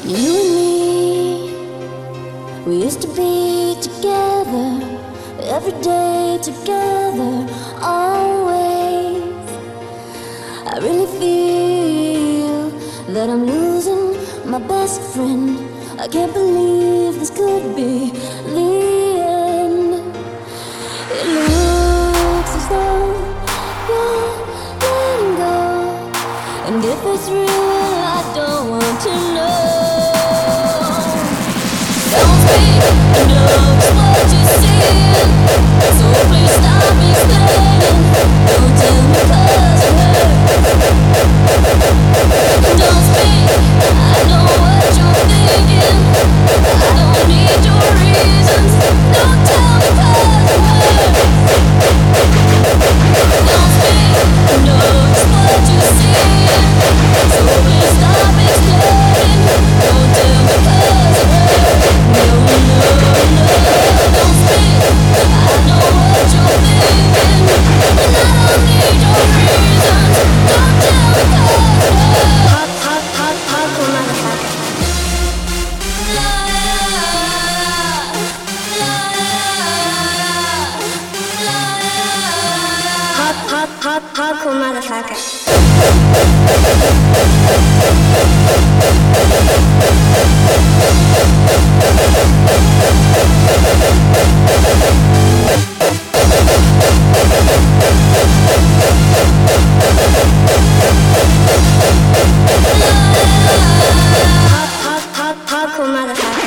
You and me, we used to be together, every day together, always. I really feel that I'm losing my best friend. I can't believe this could be the end. It looks as though you're letting go, and if it's real, I don't want to know. Don't speak, I know it's what you're saying, so please stop explaining. Don't tell me 'cause it hurts. Don't speak, I know what you're thinking, I don't need your reasons. Don't tell me 'cause it hurts. Don't speak, I know it's what you're saying, so please stop explaining. Don't tell me 'cause it hurts. No, no, no. Don't speak, I know what you're thinking, and I don't need your reasons. Don't tell me 'cause it hurts. Hardcore motherfucker. La la la la. Hardcore motherfucker. Hardcore motherfucker.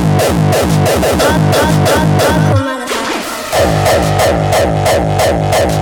Hardcore motherfucker.